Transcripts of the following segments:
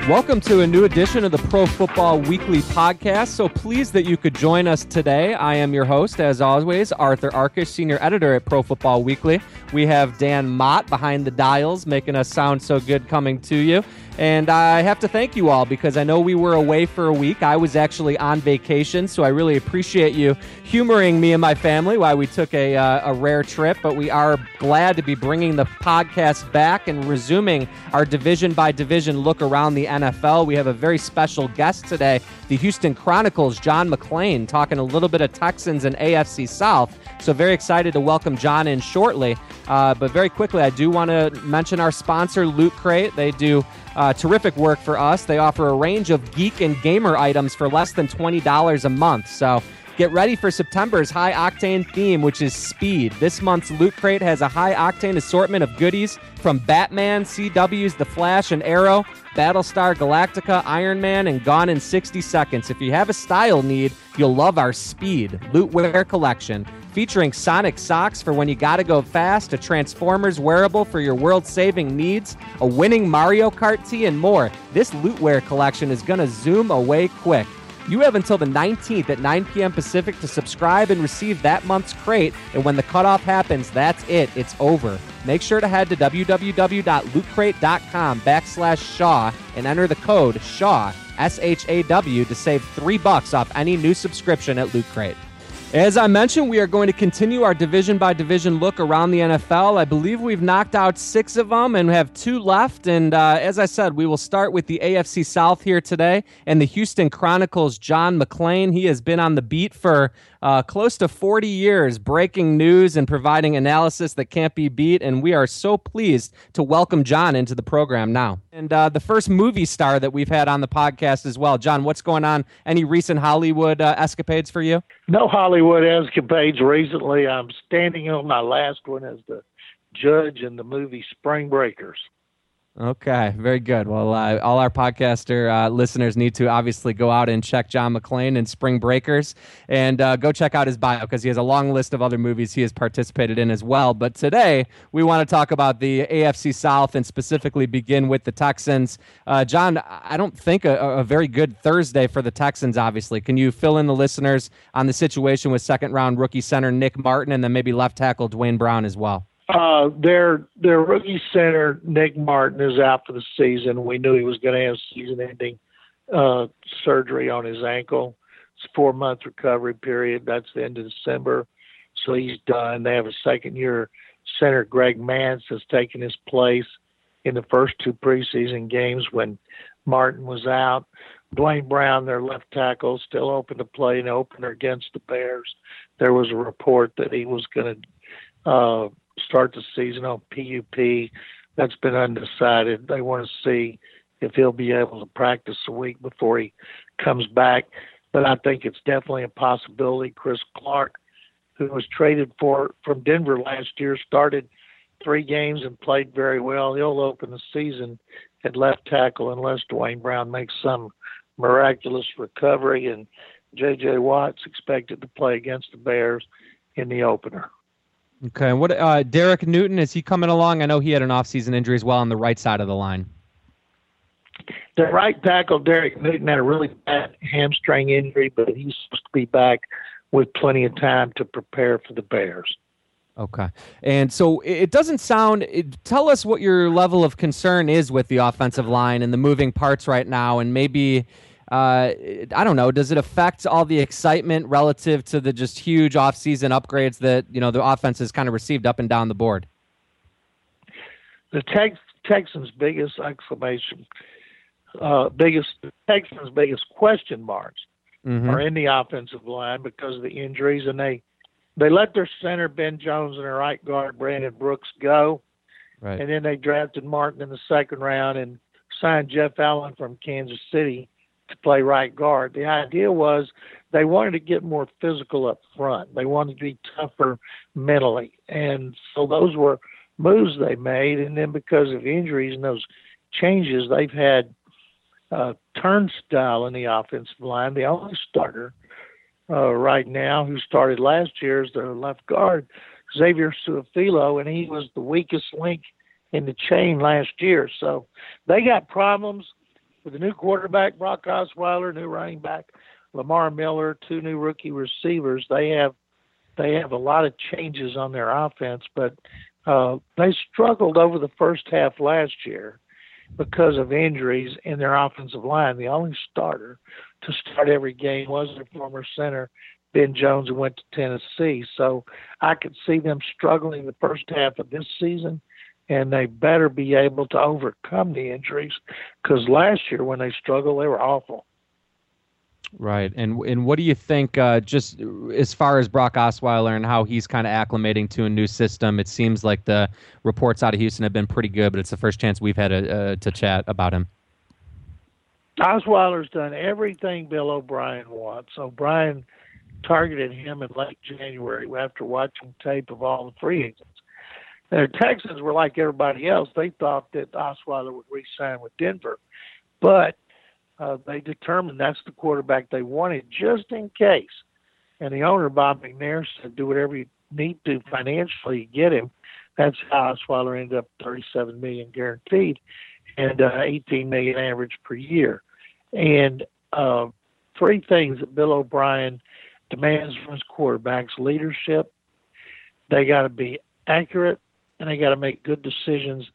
Welcome to a new edition of the Pro Football Weekly podcast. So pleased that you could join us today. I am your host, as always, Arthur Arkush, senior editor at Pro Football Weekly. We have Dan Mott behind the dials, making us sound so good coming to you. And I have to thank you all because I know we were away for a week. I was actually on vacation, so I really appreciate you humoring me and my family while we took a rare trip. But we are glad to be bringing the podcast back and resuming our division-by-division look around the NFL. We have a very special guest today, the Houston Chronicles' John McClain, talking a little bit of Texans and AFC South. So very excited to welcome John in shortly. But very quickly, I do want to mention our sponsor, Loot Crate. They do terrific work for us. They offer a range of geek and gamer items for less than $20 a month. So get ready for September's high-octane theme, which is speed. This month's Loot Crate has a high-octane assortment of goodies from Batman, CW's The Flash and Arrow, Battlestar Galactica, Iron Man, and Gone in 60 Seconds. If you have a style need, you'll love our Speed Lootwear collection, featuring Sonic socks for when you gotta go fast, a Transformers wearable for your world-saving needs, a winning Mario Kart tee, and more. This Lootwear collection is gonna zoom away quick. You have until the 19th at 9 p.m. Pacific to subscribe and receive that month's crate, and when the cutoff happens, that's it. It's over. Make sure to head to www.lootcrate.com/Shaw and enter the code SHAW, S-H-A-W, to save $3 off any new subscription at Loot Crate. As I mentioned, we are going to continue our division-by-division look around the NFL. I believe we've knocked out 6 of them and have 2 left. And as I said, we will start with the AFC South here today and the Houston Chronicles' John McClain. He has been on the beat for close to 40 years, breaking news and providing analysis that can't be beat. And we are so pleased to welcome John into the program now. And the first movie star that we've had on the podcast as well. John, what's going on? Any recent Hollywood escapades for you? No Hollywood escapades recently. I'm standing on my last one as the judge in the movie Spring Breakers. Okay, very good. Well, all our podcaster listeners need to obviously go out and check John McClain and Spring Breakers and go check out his bio because he has a long list of other movies he has participated in as well. But today, we want to talk about the AFC South and specifically begin with the Texans. John, I don't think a very good Thursday for the Texans, obviously. Can you fill in the listeners on the situation with second-round rookie center Nick Martin and then maybe left tackle Dwayne Brown as well? Their rookie center, Nick Martin, is out for the season. We knew he was going to have season-ending surgery on his ankle. It's a 4-month recovery period. That's the end of December, so he's done. They have a second-year center, Greg Mance, has taken his place in the first 2 preseason games when Martin was out. Dwayne Brown, their left tackle, still open to play an opener against the Bears. There was a report that he was going to start the season on PUP. That's been undecided. They want to see if he'll be able to practice a week before he comes back. But I think it's definitely a possibility. Chris Clark, who was traded from Denver last year, started 3 games and played very well. He'll open the season at left tackle unless Dwayne Brown makes some miraculous recovery. And J.J. Watt's expected to play against the Bears in the opener. Okay, what Derek Newton, is he coming along? I know he had an offseason injury as well on the right side of the line. The right tackle, Derek Newton, had a really bad hamstring injury, but he's supposed to be back with plenty of time to prepare for the Bears. Okay, and so it doesn't sound – tell us what your level of concern is with the offensive line and the moving parts right now, and maybe – I don't know. Does it affect all the excitement relative to the just huge offseason upgrades that, you know, the offense has kind of received up and down the board? The Texans' biggest question marks are in the offensive line because of the injuries, and they let their center Ben Jones and their right guard Brandon Brooks go, right. And then they drafted Martin in the second round and signed Jeff Allen from Kansas City to play right guard. The idea was they wanted to get more physical up front. They wanted to be tougher mentally. And so those were moves they made. And then because of injuries and those changes, they've had turnstile in the offensive line. The only starter right now who started last year is their left guard, Xavier Su'a-Filo, and he was the weakest link in the chain last year. So they got problems. with the new quarterback, Brock Osweiler, new running back, Lamar Miller, 2 new rookie receivers, they have a lot of changes on their offense, but they struggled over the first half last year because of injuries in their offensive line. The only starter to start every game was their former center, Ben Jones, who went to Tennessee. So I could see them struggling the first half of this season, and they better be able to overcome the injuries, because last year when they struggled, they were awful. Right. And what do you think, just as far as Brock Osweiler and how he's kind of acclimating to a new system? It seems like the reports out of Houston have been pretty good, but it's the first chance we've had to chat about him. Osweiler's done everything Bill O'Brien wants. O'Brien targeted him in late January after watching tape of all the free agents. The Texans were like everybody else. They thought that Osweiler would re-sign with Denver, but they determined that's the quarterback they wanted just in case. And the owner, Bob McNair, said do whatever you need to financially to get him. That's how Osweiler ended up $37 million guaranteed and $18 million average per year. And 3 things that Bill O'Brien demands from his quarterbacks: leadership, they got to be accurate, and they got to make good decisions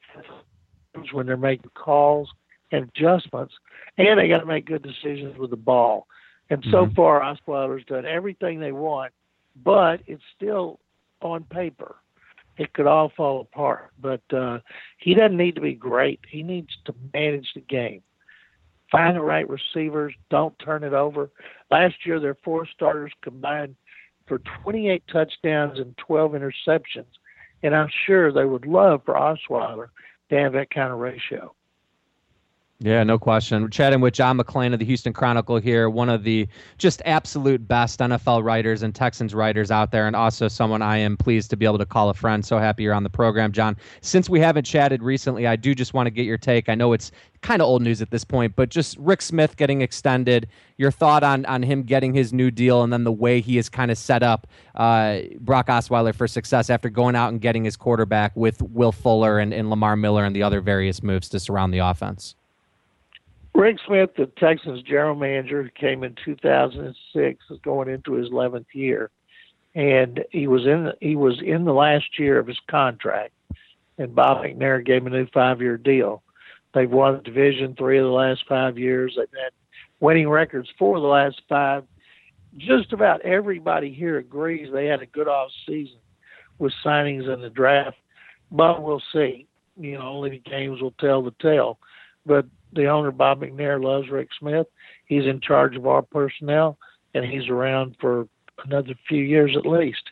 when they're making calls and adjustments, and they got to make good decisions with the ball. And so far, Osweiler's done everything they want, but it's still on paper. It could all fall apart. But he doesn't need to be great. He needs to manage the game. Find the right receivers. Don't turn it over. Last year, their 4 starters combined for 28 touchdowns and 12 interceptions, and I'm sure they would love for Osweiler to have that kind of ratio. Yeah, no question. We're chatting with John McClain of the Houston Chronicle here, one of the just absolute best NFL writers and Texans writers out there, and also someone I am pleased to be able to call a friend. So happy you're on the program, John. Since we haven't chatted recently, I do just want to get your take. I know it's kind of old news at this point, but just Rick Smith getting extended, your thought on him getting his new deal, and then the way he has kind of set up Brock Osweiler for success after going out and getting his quarterback with Will Fuller and Lamar Miller and the other various moves to surround the offense. Rick Smith, the Texans general manager, came in 2006, going into his 11th year, and he was in the last year of his contract, and Bob McNair gave him a new 5-year deal. They've won the Division 3 of the last 5 years. They've had winning records 4 of the last 5. Just about everybody here agrees they had a good off season with signings in the draft, but we'll see. Only the games will tell the tale. But the owner, Bob McNair, loves Rick Smith. He's in charge of our personnel, and he's around for another few years at least.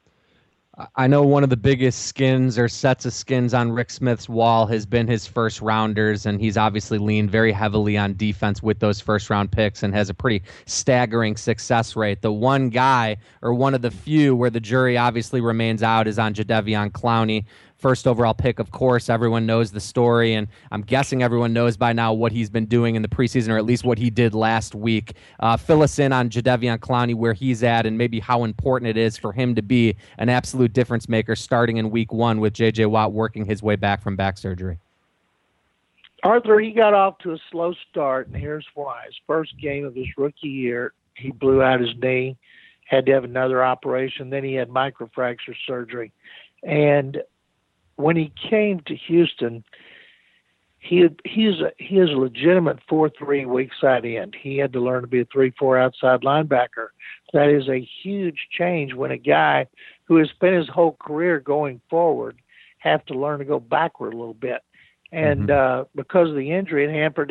I know one of the biggest skins or sets of skins on Rick Smith's wall has been his first rounders, and he's obviously leaned very heavily on defense with those first round picks and has a pretty staggering success rate. The one guy, or one of the few where the jury obviously remains out, is on Jadeveon Clowney. First overall pick, of course. Everyone knows the story, and I'm guessing everyone knows by now what he's been doing in the preseason, or at least what he did last week. Fill us in on Jadeveon Clowney, where he's at, and maybe how important it is for him to be an absolute difference maker starting in week 1 with J.J. Watt working his way back from back surgery. Arthur, he got off to a slow start, and here's why. His first game of his rookie year, he blew out his knee, had to have another operation. Then he had microfracture surgery. And when he came to Houston, he is a legitimate 4-3 weak side end. He had to learn to be a 3-4 outside linebacker. That is a huge change when a guy who has spent his whole career going forward have to learn to go backward a little bit. And because of the injury, it hampered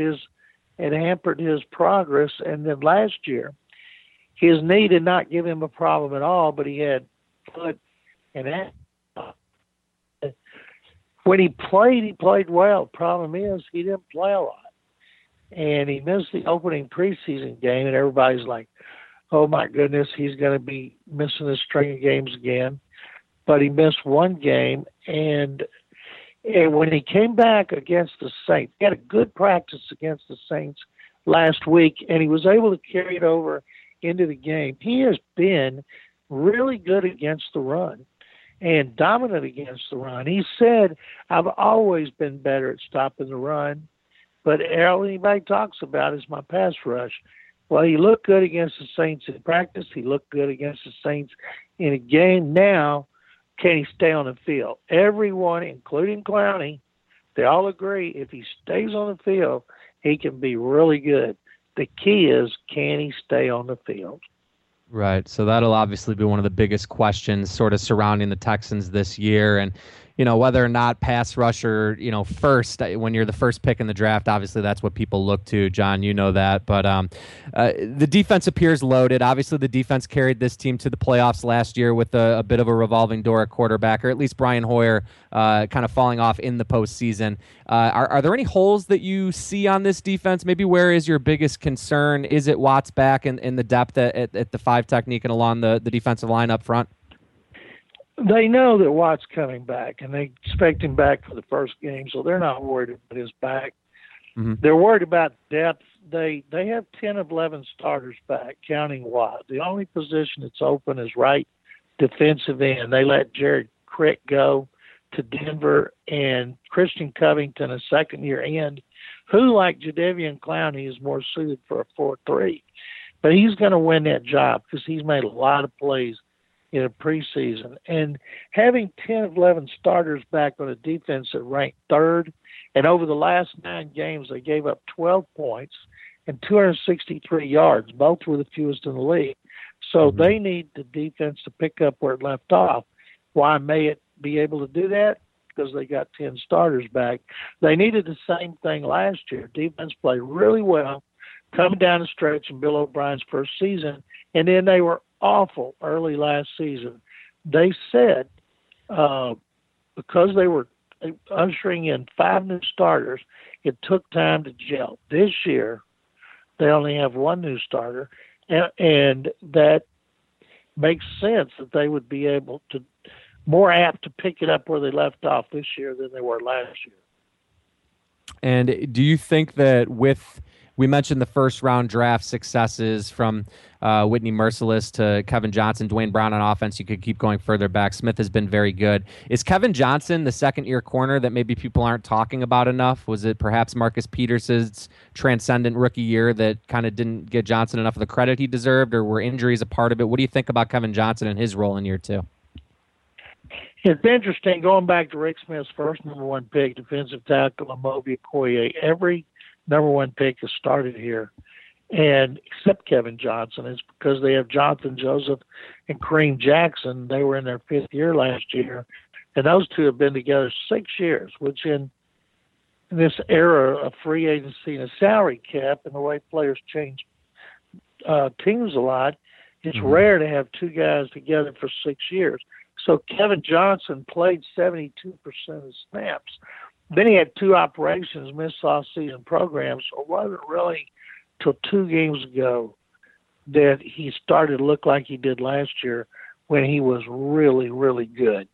his progress. And then last year, his knee did not give him a problem at all, but he had foot and ankle. When he played well. Problem is, he didn't play a lot. And he missed the opening preseason game, and everybody's like, oh, my goodness, he's going to be missing a string of games again. But he missed one game, and when he came back against the Saints, he had a good practice against the Saints last week, and he was able to carry it over into the game. He has been really good against the run and dominant against the run. He said, I've always been better at stopping the run, but all anybody talks about is my pass rush. Well, he looked good against the Saints in practice. He looked good against the Saints in a game. Now, can he stay on the field? Everyone, including Clowney, they all agree if he stays on the field, he can be really good. The key is, can he stay on the field? Right. So that'll obviously be one of the biggest questions sort of surrounding the Texans this year. And, whether or not pass rusher, first, when you're the first pick in the draft, obviously that's what people look to. John, you know that. But the defense appears loaded. Obviously, the defense carried this team to the playoffs last year with a bit of a revolving door at quarterback, or at least Brian Hoyer kind of falling off in the postseason. Are there any holes that you see on this defense? Maybe where is your biggest concern? Is it Watts back in the depth at the 5 technique and along the defensive line up front? They know that Watt's coming back, and they expect him back for the first game, so they're not worried about his back. Mm-hmm. They're worried about depth. They have 10 of 11 starters back, counting Watt. The only position that's open is right defensive end. They let Jared Crick go to Denver, and Christian Covington, a second-year end, who, like Jadeveon Clowney, is more suited for a 4-3. But he's going to win that job because he's made a lot of plays in a preseason. And having 10 of 11 starters back on a defense that ranked third, and over the last 9 games, they gave up 12 points and 263 yards. Both were the fewest in the league. So they need the defense to pick up where it left off. Why may it be able to do that? Because they got 10 starters back. They needed the same thing last year. Defense played really well coming down the stretch in Bill O'Brien's first season, and then they were awful early last season. They said because they were ushering in 5 new starters, it took time to gel. This year, they only have 1 new starter, and that makes sense that they would be able to more apt to pick it up where they left off this year than they were last year. And do you think that we mentioned the first round draft successes from Whitney Mercilus to Kevin Johnson, Dwayne Brown on offense. You could keep going further back. Smith has been very good. Is Kevin Johnson the second-year corner that maybe people aren't talking about enough? Was it perhaps Marcus Peterson's transcendent rookie year that kind of didn't get Johnson enough of the credit he deserved, or were injuries a part of it? What do you think about Kevin Johnson and his role in year 2? It's interesting, going back to Rick Smith's first number 1 pick, defensive tackle, Amobi Okoye. Every number 1 pick has started here, and except Kevin Johnson. It's because they have Jonathan Joseph and Kareem Jackson. They were in their 5th year last year, and those 2 have been together 6 years, which in this era of free agency and a salary cap and the way players change teams a lot, it's rare to have 2 guys together for 6 years. So Kevin Johnson played 72% of snaps. Then he had 2 operations, missed off-season programs, so it wasn't really till 2 games ago that he started to look like he did last year when he was really, really good.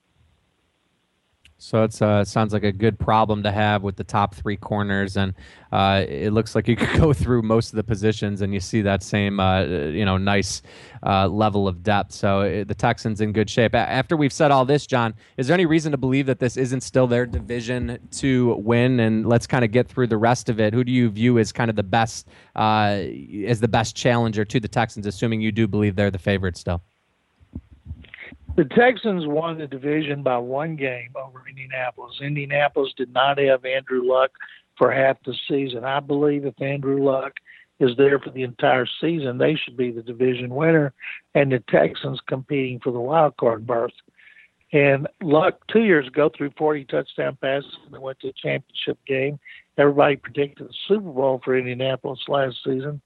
So it sounds like a good problem to have with the top 3 corners, and it looks like you could go through most of the positions and you see that same nice level of depth. So the Texans in good shape. After we've said all this, John, is there any reason to believe that this isn't still their division to win? And let's kind of get through the rest of it. Who do you view as kind of the best challenger to the Texans, assuming you do believe they're the favorite still? The Texans won the division by 1 game over Indianapolis. Indianapolis did not have Andrew Luck for half the season. I believe if Andrew Luck is there for the entire season, they should be the division winner, and the Texans competing for the wild card berth. And Luck 2 years ago threw 40 touchdown passes and they went to a championship game. Everybody predicted the Super Bowl for Indianapolis last season.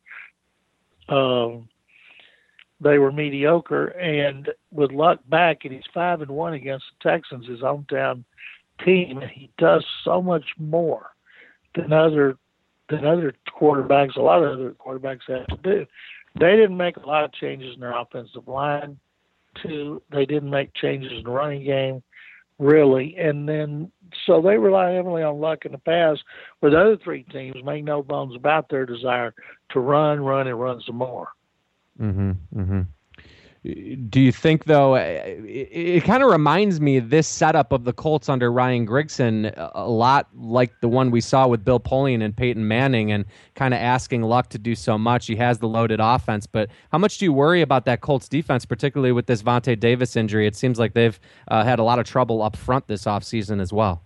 They were mediocre, and with Luck back, and he's 5-1 against the Texans, his hometown team, and he does so much more than other quarterbacks. A lot of other quarterbacks have to do. They didn't make a lot of changes in their offensive line. They didn't make changes in the running game, really, and then so they rely heavily on Luck in the pass. Where the other 3 teams make no bones about their desire to run, and run some more. Do you think, though, it kind of reminds me of this setup of the Colts under Ryan Grigson a lot like the one we saw with Bill Polian and Peyton Manning, and kind of asking Luck to do so much. He has the loaded offense, but how much do you worry about that Colts defense, particularly with this Vontae Davis injury? It seems like they've had a lot of trouble up front this offseason as well.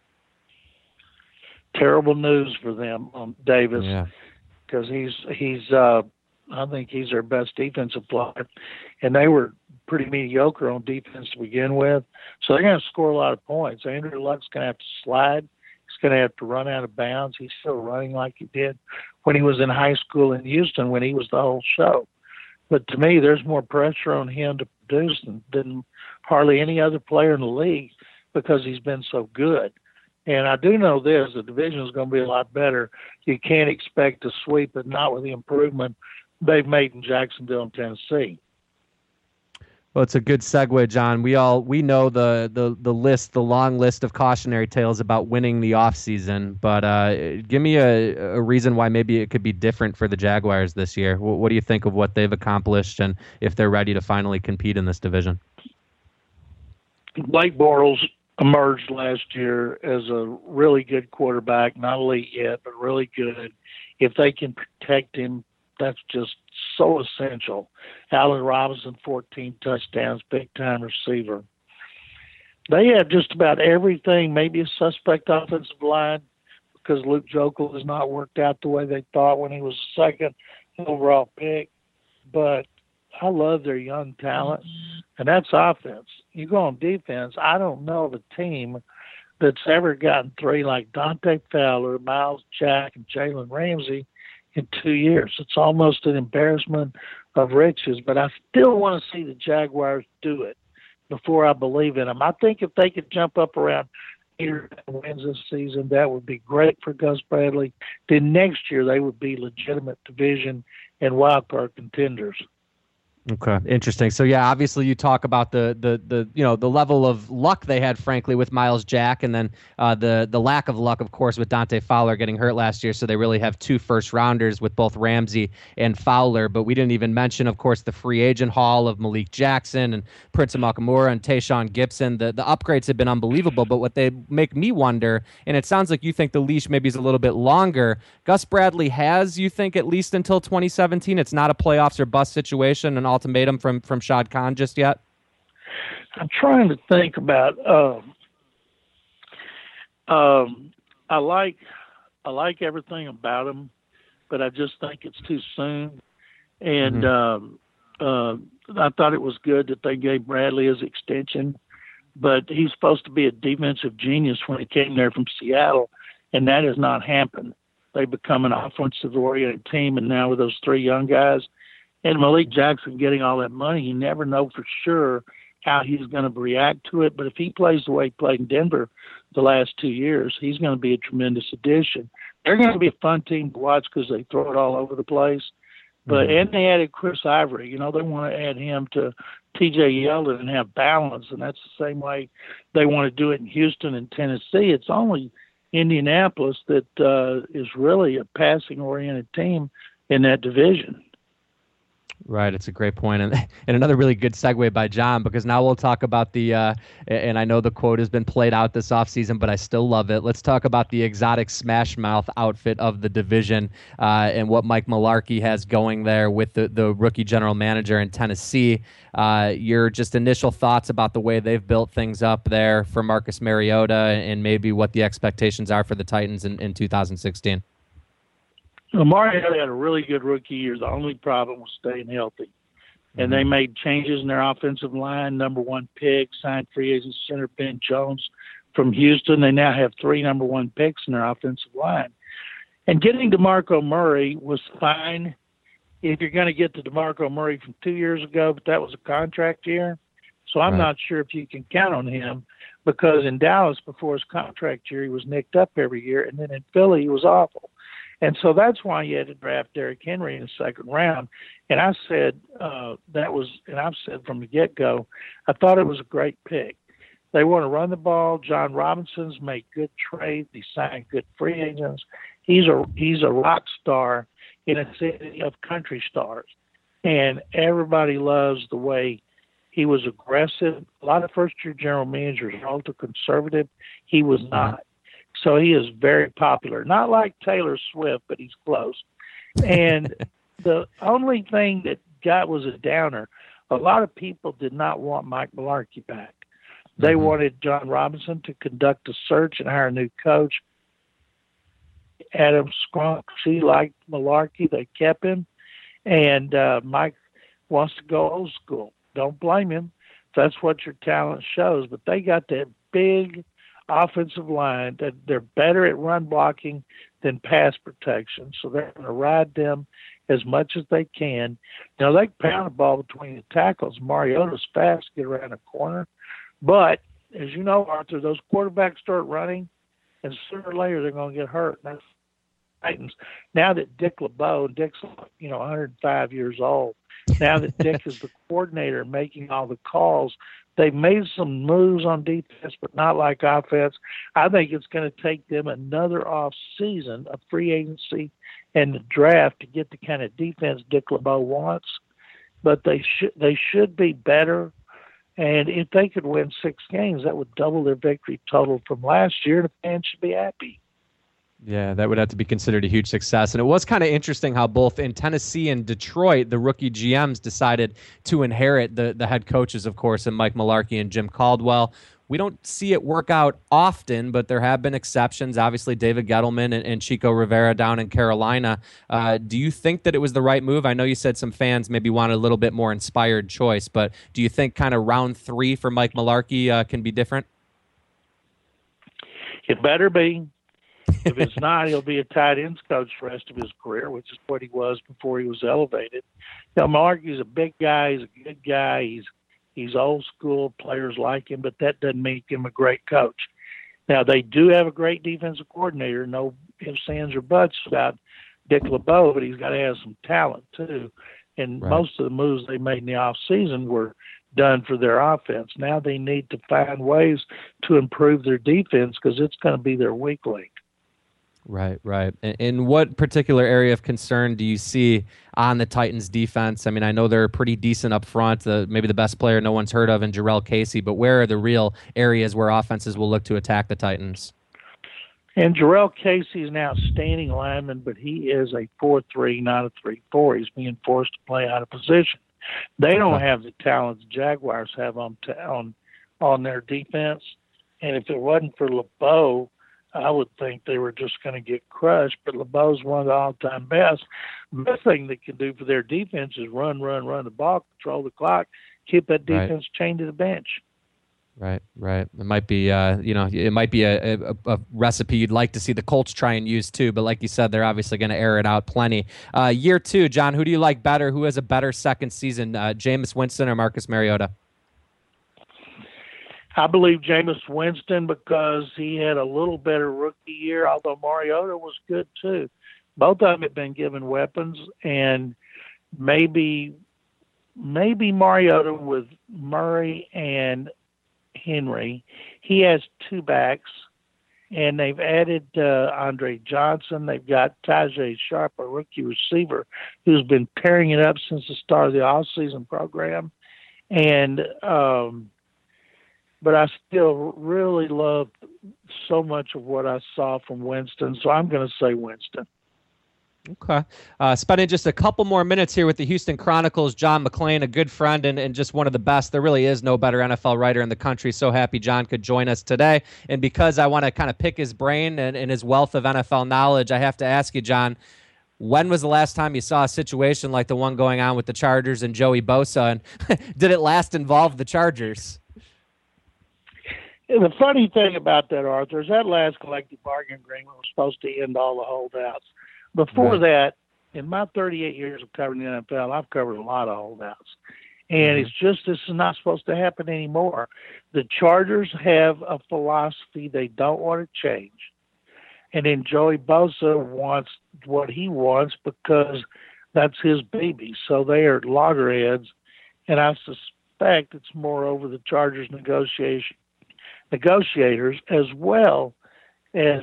Terrible news for them on Davis, because he's I think he's their best defensive player, and they were pretty mediocre on defense to begin with. So they're going to score a lot of points. Andrew Luck's going to have to slide. He's going to have to run out of bounds. He's still running like he did when he was in high school in Houston, when he was the whole show. But to me, there's more pressure on him to produce than hardly any other player in the league, because he's been so good. And I do know this, the division is going to be a lot better. You can't expect a sweep, but not with the improvement they've made in Jacksonville and Tennessee. Well, it's a good segue, John. We know the list, the long list of cautionary tales about winning the offseason, but give me a reason why maybe it could be different for the Jaguars this year. What do you think of what they've accomplished, and if they're ready to finally compete in this division? Blake Bortles emerged last year as a really good quarterback, not elite yet, but really good. If they can protect him, that's just so essential. Allen Robinson, 14 touchdowns, big-time receiver. They have just about everything, maybe a suspect offensive line, because Luke Joeckel has not worked out the way they thought when he was the second overall pick. But I love their young talent, and that's offense. You go on defense, I don't know of a team that's ever gotten three like Dante Fowler, Miles Jack, and Jalen Ramsey in 2 years. It's almost an embarrassment of riches, but I still want to see the Jaguars do it before I believe in them. I think if they could jump up around 8 or 9 wins this season, that would be great for Gus Bradley. Then next year they would be legitimate division and wild card contenders. Okay, interesting. So yeah, obviously you talk about the the level of luck they had, frankly, with Miles Jack, and then the lack of luck, of course, with Dante Fowler getting hurt last year. So they really have 2 first-rounders with both Ramsey and Fowler. But we didn't even mention, of course, the free agent haul of Malik Jackson and Prince Amukamara and Tayshaun Gibson. The upgrades have been unbelievable. But what they make me wonder, and it sounds like you think the leash maybe is a little bit longer. Gus Bradley has, you think, at least until 2017. It's not a playoffs or bust situation, and ultimatum from Shad Khan just yet? I'm trying to think about. I like everything about him, but I just think it's too soon. And I thought it was good that they gave Bradley his extension, but he's supposed to be a defensive genius when he came there from Seattle, and that has not happened. They become an offensive-oriented team, and now with those 3 young guys, and Malik Jackson getting all that money, you never know for sure how he's going to react to it. But if he plays the way he played in Denver the last 2 years, he's going to be a tremendous addition. They're going to be a fun team to watch because they throw it all over the place. But and they added Chris Ivory. You know, they want to add him to T.J. Yeldon and have balance, and that's the same way they want to do it in Houston and Tennessee. It's only Indianapolis that is really a passing-oriented team in that division. Right, it's a great point, and another really good segue by John, because now we'll talk about the, and I know the quote has been played out this offseason, but I still love it. Let's talk about the exotic smash mouth outfit of the division and what Mike Mularkey has going there with the rookie general manager in Tennessee. Your just initial thoughts about the way they've built things up there for Marcus Mariota, and maybe what the expectations are for the Titans in 2016. Mariota had a really good rookie year. The only problem was staying healthy. And they made changes in their offensive line. Number 1 pick, signed free agent center Ben Jones from Houston. They now have 3 number 1 picks in their offensive line. And getting DeMarco Murray was fine if you're going to get the DeMarco Murray from 2 years ago, but that was a contract year. So I'm not sure if you can count on him, because in Dallas before his contract year, he was nicked up every year. And then in Philly, he was awful. And so that's why you had to draft Derrick Henry in the 2nd round. And I said and I've said from the get-go, I thought it was a great pick. They want to run the ball. John Robinson's made good trades. He signed good free agents. He's a rock star in a city of country stars. and everybody loves the way he was aggressive. A lot of first-year general managers are ultra conservative. He was not. So he is very popular. Not like Taylor Swift, but he's close. And the only thing that was a downer, a lot of people did not want Mike Mularkey back. They wanted John Robinson to conduct a search and hire a new coach. Adam Scrunk, he liked Mularkey. They kept him. And Mike wants to go old school. Don't blame him. That's what your talent shows. But they got that big offensive line that they're better at run blocking than pass protection. So they're going to ride them as much as they can. Now, they can pound the ball between the tackles. Mariota's fast to get around the corner. But, as you know, Arthur, those quarterbacks start running, and sooner or later they're going to get hurt. And that's Titans. Now that Dick LeBeau, Dick's 105 years old, now that Dick is the coordinator making all the calls, they've made some moves on defense, but not like offense. I think it's going to take them another off season of free agency and the draft to get the kind of defense Dick LeBeau wants. But they should be better. And if they could win 6 games, that would double their victory total from last year. The fans should be happy. Yeah, that would have to be considered a huge success. And it was kind of interesting how both in Tennessee and Detroit, the rookie GMs decided to inherit the head coaches, of course, and Mike Mularkey and Jim Caldwell. We don't see it work out often, but there have been exceptions. Obviously, David Gettleman and Chico Rivera down in Carolina. Do you think that it was the right move? I know you said some fans maybe wanted a little bit more inspired choice, but do you think kind of round 3 for Mike Mularkey can be different? It better be. If it's not, he'll be a tight ends coach the rest of his career, which is what he was before he was elevated. Mularkey's a big guy. He's a good guy. He's old school. Players like him, but that doesn't make him a great coach. Now, they do have a great defensive coordinator. No ifs, ands, or buts about Dick LeBeau, but he's got to have some talent, too. And most of the moves they made in the offseason were done for their offense. Now they need to find ways to improve their defense because it's going to be their weak link. Right. In what particular area of concern do you see on the Titans defense? I mean, I know they're pretty decent up front, maybe the best player no one's heard of in Jarrell Casey, but where are the real areas where offenses will look to attack the Titans? And Jarrell Casey is an outstanding lineman, but he is a 4-3, not a 3-4. He's being forced to play out of position. They don't have the talent the Jaguars have on their defense. And if it wasn't for LeBeau, I would think they were just going to get crushed, but LeBeau's one of the all-time best. The best thing they can do for their defense is run the ball, control the clock, keep that defense chained to the bench. Right. It might be, it might be a recipe you'd like to see the Colts try and use too. But like you said, they're obviously going to air it out plenty. Year 2, John, who do you like better? Who has a better second season, Jameis Winston or Marcus Mariota? I believe Jameis Winston because he had a little better rookie year, although Mariota was good too. Both of them have been given weapons, and maybe Mariota with Murray and Henry. He has 2 backs, and they've added Andre Johnson. They've got Tajay Sharp, a rookie receiver, who's been tearing it up since the start of the all-season program. And but I still really love so much of what I saw from Winston, so I'm going to say Winston. Okay. Spending just a couple more minutes here with the Houston Chronicles, John McClain, a good friend and just one of the best. There really is no better NFL writer in the country. So happy John could join us today. And because I want to kind of pick his brain and his wealth of NFL knowledge, I have to ask you, John, when was the last time you saw a situation like the one going on with the Chargers and Joey Bosa? And did it last involve the Chargers? The funny thing about that, Arthur, is that last collective bargaining agreement was supposed to end all the holdouts. Before that, in my 38 years of covering the NFL, I've covered a lot of holdouts. And it's just this is not supposed to happen anymore. The Chargers have a philosophy they don't want to change. And then Joey Bosa wants what he wants because that's his baby. So they are loggerheads. And I suspect it's more over the Chargers negotiators as well as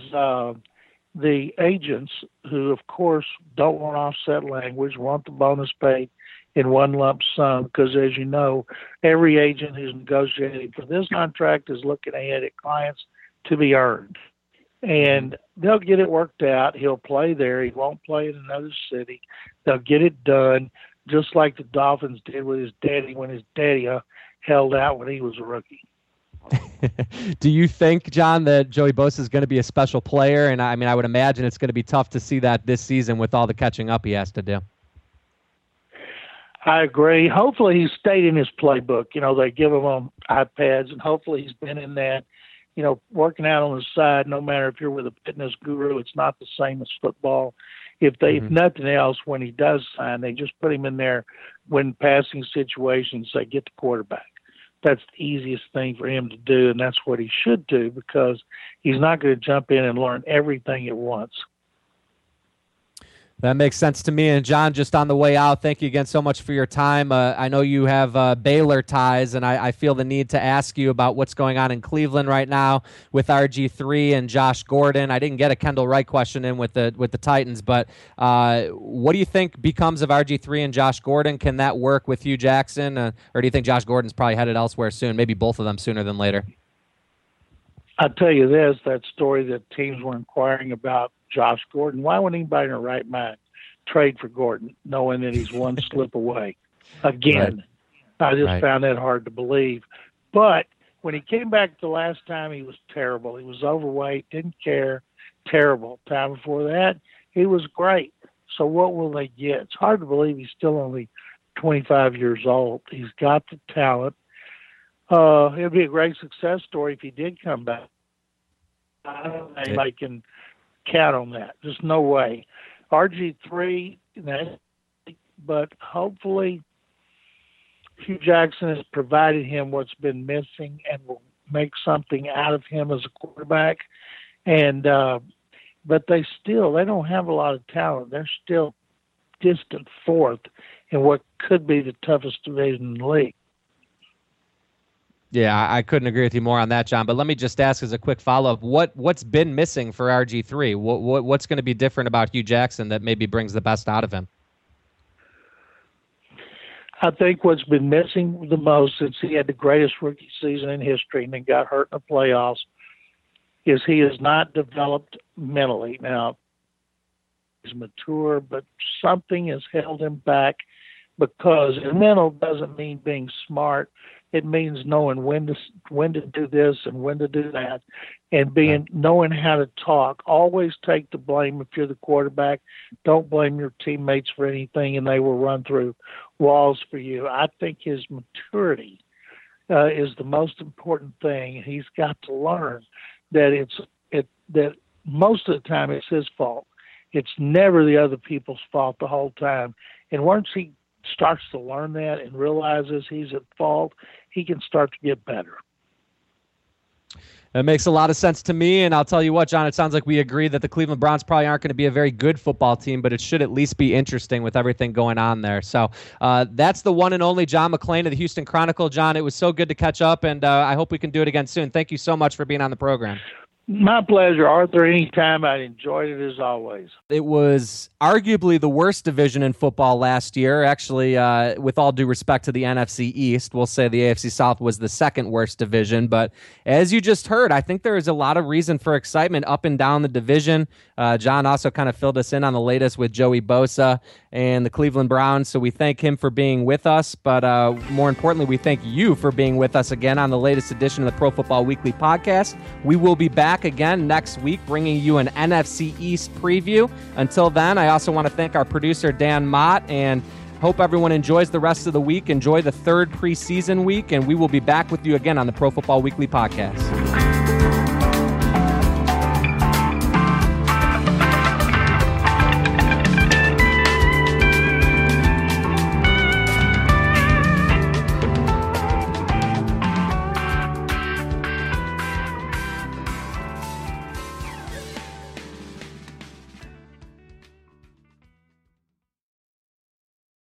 the agents who, of course, don't want offset language, want the bonus paid in one lump sum because, as you know, every agent who's negotiating for this contract is looking ahead at clients to be earned. And they'll get it worked out. He'll play there. He won't play in another city. They'll get it done, just like the Dolphins did with his daddy when his daddy held out when he was a rookie. Do you think, John, that Joey Bosa is going to be a special player? And I mean, I would imagine it's going to be tough to see that this season with all the catching up he has to do. I agree. Hopefully he stayed in his playbook. You know, they give him on iPads, and hopefully he's been in that, you know, working out on the side. No matter if you're with a fitness guru, it's not the same as football. If nothing else, when he does sign, they just put him in there when passing situations, they get the quarterback. That's the easiest thing for him to do, and that's what he should do because he's not going to jump in and learn everything at once. That makes sense to me. And John, just on the way out, thank you again so much for your time. I know you have Baylor ties, and I feel the need to ask you about what's going on in Cleveland right now with RG3 and Josh Gordon. I didn't get a Kendall Wright question in with the Titans, but what do you think becomes of RG3 and Josh Gordon? Can that work with Hugh Jackson, or do you think Josh Gordon's probably headed elsewhere soon? Maybe both of them sooner than later. I'll tell you this, that story that teams were inquiring about Josh Gordon, why would anybody in their right mind trade for Gordon knowing that he's one slip away? Again, right. I just found that hard to believe. But when he came back the last time, he was terrible. He was overweight, didn't care, terrible. Time before that, he was great. So what will they get? It's hard to believe he's still only 25 years old. He's got the talent. It would be a great success story if he did come back. I don't think I can count on that. There's no way. RG3, but hopefully Hugh Jackson has provided him what's been missing and will make something out of him as a quarterback. And but they don't have a lot of talent. They're still distant fourth in what could be the toughest division in the league. Yeah, I couldn't agree with you more on that, John. But let me just ask as a quick follow-up, what's been missing for RG3? What's going to be different about Hugh Jackson that maybe brings the best out of him? I think what's been missing the most since he had the greatest rookie season in history and then got hurt in the playoffs is he has not developed mentally. Now, he's mature, but something has held him back because mental doesn't mean being smart. It means knowing when to do this and when to do that, and knowing how to talk. Always take the blame if you're the quarterback. Don't blame your teammates for anything, and they will run through walls for you. I think his maturity is the most important thing. He's got to learn that that most of the time it's his fault. It's never the other people's fault the whole time. And once he starts to learn that and realizes he's at fault, he can start to get better. That makes a lot of sense to me, and I'll tell you what, John, it sounds like we agree that the Cleveland Browns probably aren't going to be a very good football team, but it should at least be interesting with everything going on there. So that's the one and only John McClain of the Houston Chronicle. John, it was so good to catch up, and I hope we can do it again soon. Thank you so much for being on the program. My pleasure, Arthur. Anytime. I enjoyed it as always. It was arguably the worst division in football last year. Actually, with all due respect to the NFC East, we'll say the AFC South was the second worst division. But as you just heard, I think there is a lot of reason for excitement up and down the division. John also kind of filled us in on the latest with Joey Bosa and the Cleveland Browns. So we thank him for being with us. But more importantly, we thank you for being with us again on the latest edition of the Pro Football Weekly podcast. We will be back again next week, bringing you an NFC East preview. Until then, I also want to thank our producer, Dan Mott, and hope everyone enjoys the rest of the week. Enjoy the third preseason week, and we will be back with you again on the Pro Football Weekly podcast.